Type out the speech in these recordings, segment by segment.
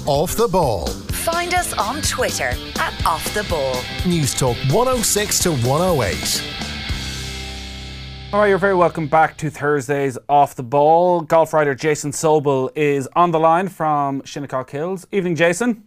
Off the Ball. Find us on Twitter at Off the Ball. News Talk 106 to 108. All right, you're very welcome back to Thursday's Off the Ball. Golf writer Jason Sobel is on the line from Shinnecock Hills. Evening, Jason.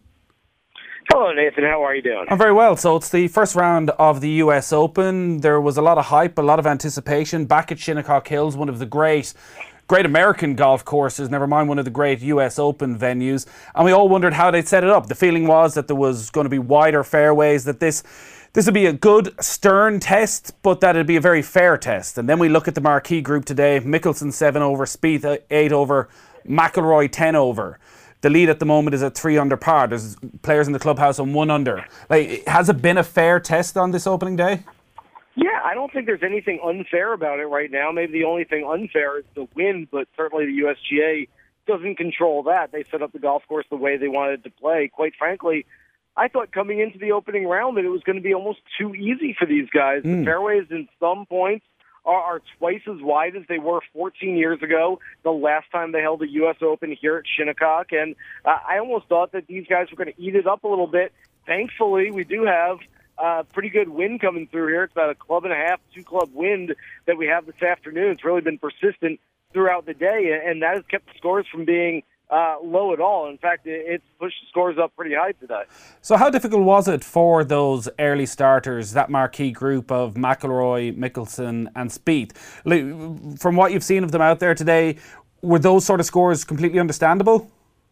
Hello, Nathan. How are you doing? I'm very well. So it's the first round of the US Open. There was a lot of hype, a lot of anticipation back at Shinnecock Hills, one of the great American golf courses, never mind one of the great US Open venues. And we all wondered how they'd set it up. The feeling was that there was going to be wider fairways, that this would be a good, stern test, but that it'd be a very fair test. And then we look at the marquee group today. Mickelson 7 over, Spieth 8 over, McIlroy 10 over. The lead at the moment is at 3 under par. There's players in the clubhouse on 1 under. Has it been a fair test on this opening day? Yeah, I don't think there's anything unfair about it right now. Maybe the only thing unfair is the wind, but certainly the USGA doesn't control that. They set up the golf course the way they wanted to play. Quite frankly, I thought coming into the opening round that it was going to be almost too easy for these guys. The fairways in some points are twice as wide as they were 14 years ago, the last time they held a U.S. Open here at Shinnecock. And I almost thought that these guys were going to eat it up a little bit. Thankfully, we do have pretty good wind coming through here. It's about a club and a half, 2-club wind that we have this afternoon. It's really been persistent throughout the day, and that has kept the scores from being low at all. In fact, it's pushed the scores up pretty high today. So how difficult was it for those early starters, that marquee group of McIlroy, Mickelson and Spieth? From what you've seen of them out there today, were those sort of scores completely understandable?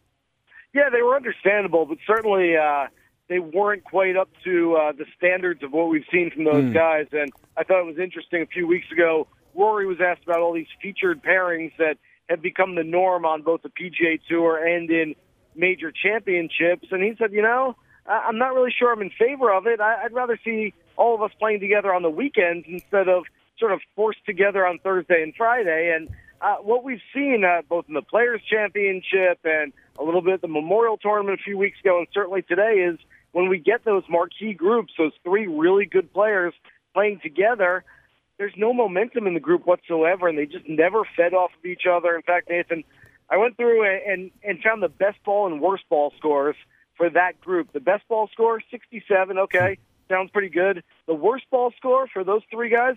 Yeah, they were understandable, but certainly they weren't quite up to the standards of what we've seen from those guys. And I thought it was interesting a few weeks ago, Rory was asked about all these featured pairings that have become the norm on both the PGA Tour and in major championships. And he said, I'm not really sure I'm in favor of it. I'd rather see all of us playing together on the weekends instead of sort of forced together on Thursday and Friday. And what we've seen both in the Players' Championship and a little bit at the Memorial Tournament a few weeks ago and certainly today is when we get those marquee groups, those 3 really good players playing together, there's no momentum in the group whatsoever, and they just never fed off of each other. In fact, Nathan, I went through and found the best ball and worst ball scores for that group. The best ball score, 67, okay, sounds pretty good. The worst ball score for those 3 guys,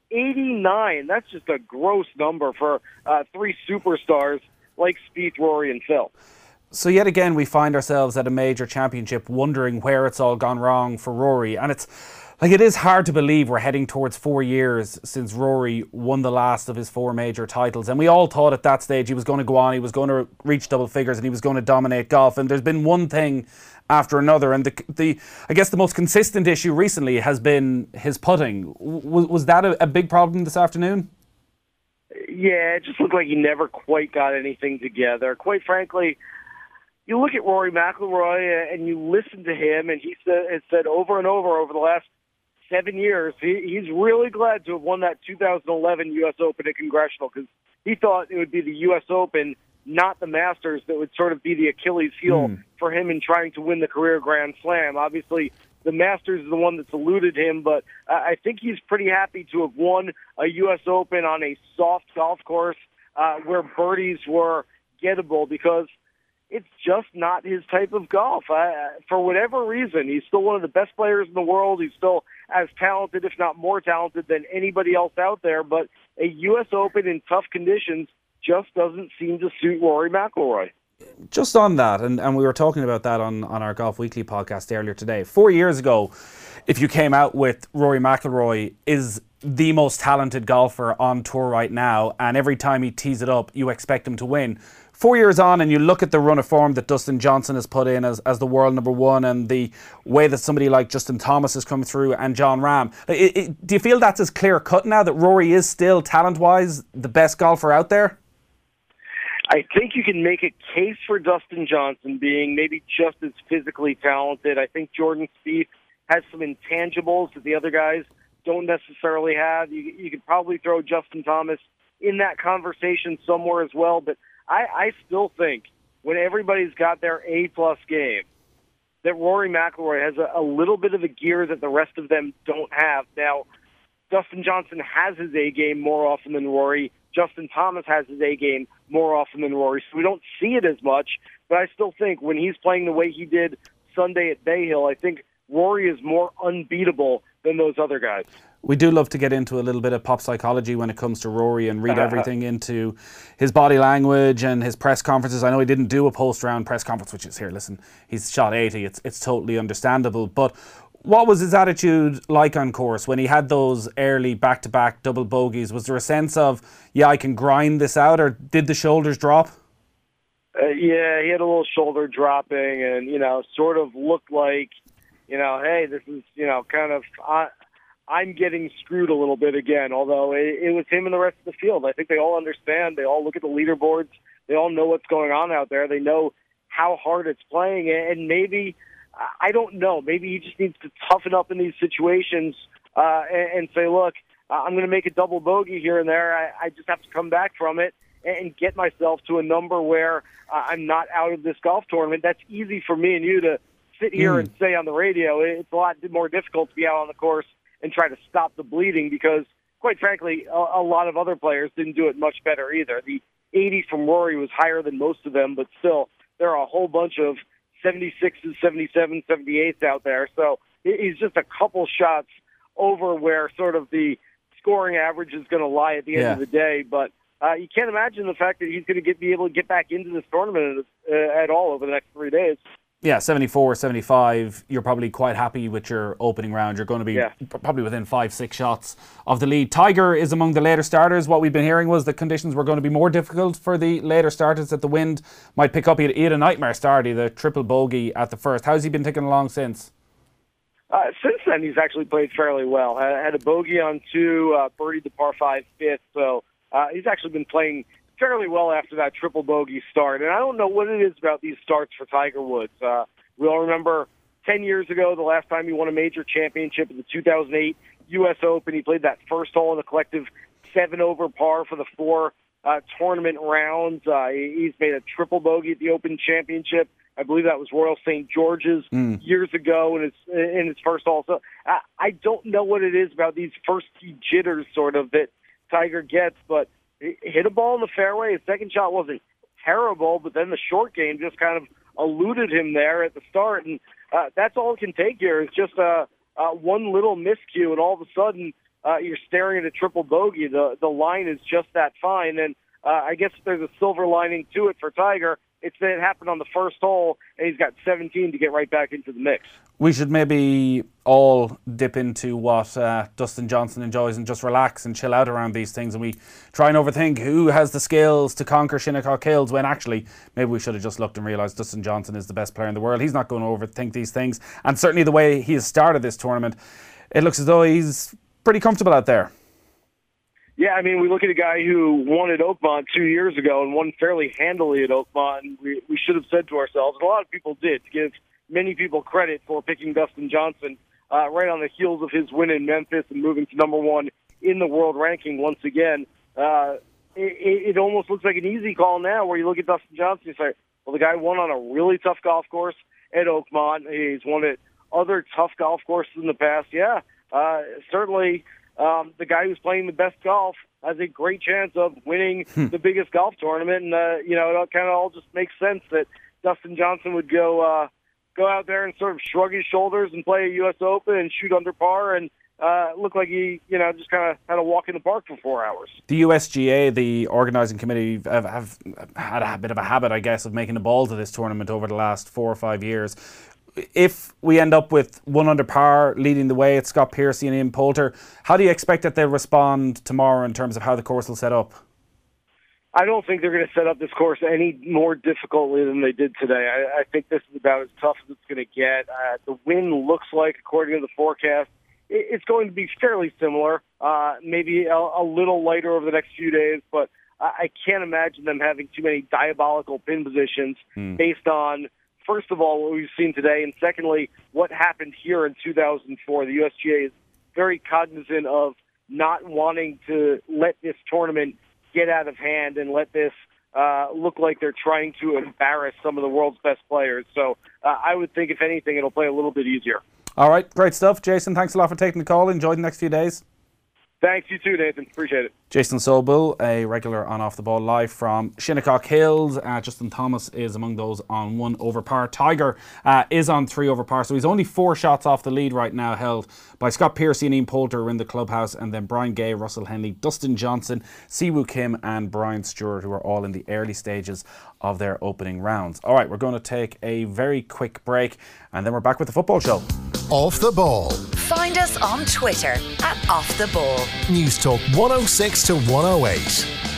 89. That's just a gross number for 3 superstars like Spieth, Rory, and Phil. So yet again, we find ourselves at a major championship wondering where it's all gone wrong for Rory. And it is hard to believe we're heading towards 4 years since Rory won the last of his 4 major titles. And we all thought at that stage he was going to go on, he was going to reach double figures and he was going to dominate golf. And there's been one thing after another. And I guess the most consistent issue recently has been his putting. Was that a big problem this afternoon? Yeah, it just looked like he never quite got anything together. Quite frankly, you look at Rory McIlroy and you listen to him, and he has said over and over the last 7 years, he's really glad to have won that 2011 U.S. Open at Congressional because he thought it would be the U.S. Open, not the Masters, that would sort of be the Achilles heel for him in trying to win the career Grand Slam. Obviously, the Masters is the one that's eluded him, but I think he's pretty happy to have won a U.S. Open on a soft golf course where birdies were gettable because it's just not his type of golf. For whatever reason, he's still one of the best players in the world. He's still as talented, if not more talented, than anybody else out there. But a U.S. Open in tough conditions just doesn't seem to suit Rory McIlroy. Just on that, and we were talking about that on our Golf Weekly podcast earlier today. 4 years ago, if you came out with Rory McIlroy is the most talented golfer on tour right now, and every time he tees it up, you expect him to win. 4 years on, and you look at the run of form that Dustin Johnson has put in as the world number 1, and the way that somebody like Justin Thomas has come through, and Jon Rahm. Do you feel that's as clear cut now that Rory is still talent-wise the best golfer out there? I think you can make a case for Dustin Johnson being maybe just as physically talented. I think Jordan Spieth has some intangibles that the other guys don't necessarily have. You could probably throw Justin Thomas in that conversation somewhere as well, but I still think when everybody's got their A-plus game, that Rory McIlroy has a little bit of a gear that the rest of them don't have. Now, Dustin Johnson has his A game more often than Rory. Justin Thomas has his A game more often than Rory, so we don't see it as much. But I still think when he's playing the way he did Sunday at Bay Hill, I think Rory is more unbeatable than those other guys. We do love to get into a little bit of pop psychology when it comes to Rory and read everything into his body language and his press conferences. I know he didn't do a post-round press conference, which is here. Listen, he's shot 80. It's totally understandable. But what was his attitude like on course when he had those early back-to-back double bogeys? Was there a sense of, yeah, I can grind this out, or did the shoulders drop? Yeah, he had a little shoulder dropping and, sort of looked like, hey, this is, kind of... I'm getting screwed a little bit again, although it was him and the rest of the field. I think they all understand. They all look at the leaderboards. They all know what's going on out there. They know how hard it's playing. And maybe, I don't know, maybe he just needs to toughen up in these situations and say, look, I'm going to make a double bogey here and there. I just have to come back from it and get myself to a number where I'm not out of this golf tournament. That's easy for me and you to sit here and say on the radio. It's a lot more difficult to be out on the course and try to stop the bleeding because, quite frankly, a lot of other players didn't do it much better either. The 80 from Rory was higher than most of them, but still, there are a whole bunch of 76s, 77s, 78s out there. So he's just a couple shots over where sort of the scoring average is going to lie at the end of the day. But you can't imagine the fact that he's going to be able to get back into this tournament at all over the next 3 days. Yeah, 74, 75, you're probably quite happy with your opening round. You're going to be probably within 5-6 shots of the lead. Tiger is among the later starters. What we've been hearing was the conditions were going to be more difficult for the later starters, that the wind might pick up. He had a nightmare start, the triple bogey at the first. How's he been ticking along since? Since then, he's actually played fairly well. Had a bogey on 2, birdied the par 5 fifth, so he's actually been playing fairly well after that triple bogey start. And I don't know what it is about these starts for Tiger Woods. We all remember 10 years ago, the last time he won a major championship in the 2008 U.S. Open. He played that first hole in a collective 7 over par for the 4 tournament rounds. He's made a triple bogey at the Open Championship. I believe that was Royal St. George's years ago in his first hole. So I don't know what it is about these first tee jitters sort of that Tiger gets, but hit a ball in the fairway. His second shot wasn't terrible, but then the short game just kind of eluded him there at the start. And that's all it can take here is just one little miscue, and all of a sudden you're staring at a triple bogey. The line is just that fine. And I guess if there's a silver lining to it for Tiger, it's that it happened on the first hole, and he's got 17 to get right back into the mix. We should maybe all dip into what Dustin Johnson enjoys and just relax and chill out around these things, and we try and overthink who has the skills to conquer Shinnecock Hills, when actually maybe we should have just looked and realised Dustin Johnson is the best player in the world. He's not going to overthink these things, and certainly the way he has started this tournament, it looks as though he's pretty comfortable out there. Yeah, I mean, we look at a guy who won at Oakmont 2 years ago and won fairly handily at Oakmont, and we should have said to ourselves, and a lot of people did, to give many people credit for picking Dustin Johnson right on the heels of his win in Memphis and moving to number 1 in the world ranking once again. It almost looks like an easy call now where you look at Dustin Johnson and you say, well, the guy won on a really tough golf course at Oakmont. He's won at other tough golf courses in the past. Yeah, certainly the guy who's playing the best golf has a great chance of winning the biggest golf tournament. And, it kind of all just makes sense that Dustin Johnson would go out there and sort of shrug his shoulders and play a U.S. Open and shoot under par and look like he, just kind of had a walk in the park for 4 hours. The USGA, the organising committee, have had a bit of a habit, I guess, of making the balls of this tournament over the last 4 or 5 years. If we end up with 1 under par leading the way, it's Scott Piercy and Ian Poulter, how do you expect that they'll respond tomorrow in terms of how the course will set up? I don't think they're going to set up this course any more difficultly than they did today. I think this is about as tough as it's going to get. The wind looks like, according to the forecast, it's going to be fairly similar, maybe a little lighter over the next few days, but I can't imagine them having too many diabolical pin positions based on, first of all, what we've seen today, and secondly, what happened here in 2004. The USGA is very cognizant of not wanting to let this tournament get out of hand and let this look like they're trying to embarrass some of the world's best players. So I would think, if anything, it'll play a little bit easier. All right, great stuff. Jason, thanks a lot for taking the call. Enjoy the next few days. Thanks, you too, Nathan. Appreciate it. Jason Sobel, a regular on Off the Ball, live from Shinnecock Hills. Justin Thomas is among those on 1 over par. Tiger is on 3 over par, so he's only 4 shots off the lead right now, held by Scott Piercy and Ian Poulter are in the clubhouse, and then Brian Gay, Russell Henley, Dustin Johnson, Siwoo Kim and Brian Stewart, who are all in the early stages of their opening rounds. All right, we're going to take a very quick break, and then we're back with the football show. Off the Ball. Find us on Twitter at Off the Ball. News Talk 106 to 108.